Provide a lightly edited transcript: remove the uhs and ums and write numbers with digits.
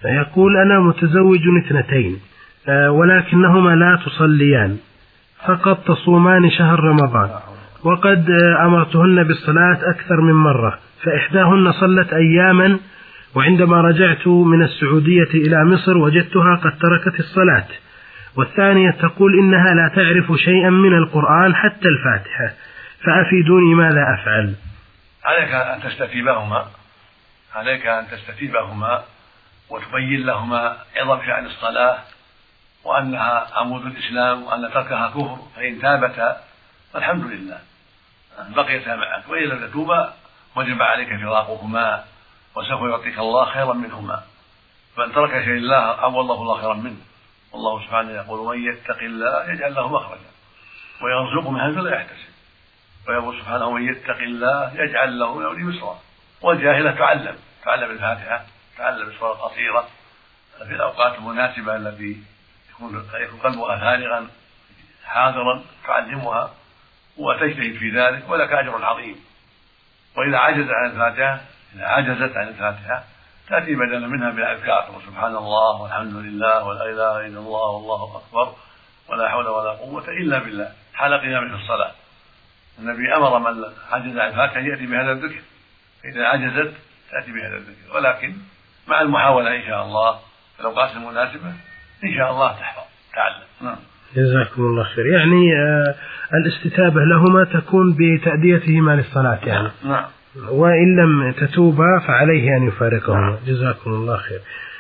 يقول أنا متزوج 2 ولكنهما لا تصليان، فقد تصومان شهر رمضان، وقد أمرتهن بالصلاة أكثر من مرة، فإحداهن صلت أياما، وعندما رجعت من السعودية إلى مصر وجدتها قد تركت الصلاة، والثانية تقول إنها لا تعرف شيئا من القرآن حتى الفاتحة، فأفيدوني ماذا أفعل؟ عليك أن تستتيبهما وتبين لهما عظم شأن الصلاة وأنها عمود الإسلام وأن تركها كفر، فإن تابتا فالحمد لله بقيتا معك، وإن لم تتوبا وجب عليك فراقهما، وسوف يعطيك الله خيرا منهما، فإن ترك شيء الله عوضه الله خيرا منه. والله سبحانه يقول ومن يتق الله يجعل له مخرجا ويرزقه من حيث لا يحتسب، ويقول سبحانه ومن يتق الله يجعل له من أمره يسرا. والجاهلة تعلم الفاتحة، تعلم السورة القصيرة في الأوقات المناسبة التي يكون قلبها فارغا حاضرا، تعلمها وتجتهد في ذلك ولك أجر عظيم. وإذا عجزت عن الفاتحة تأتي بدلا منها بالأذكار، سبحان الله والحمد لله ولا إله إلا الله والله أكبر ولا حول ولا قوة إلا بالله حال قيام في الصلاة. النبي أمر من عجز عن الفاتحة يأتي بهذا الذكر، إذا عجزت تأتي بهذا الذكر، ولكن مع المحاولة إن شاء الله في الأوقات المناسبة إن شاء الله تحفظ تعلم. جزاكم الله خير. يعني الاستتابة لهما تكون بتأديتهما للصلاة يعني. نعم. وإن لم تتوبا فعليه أن يفارقهما. جزاكم الله خير.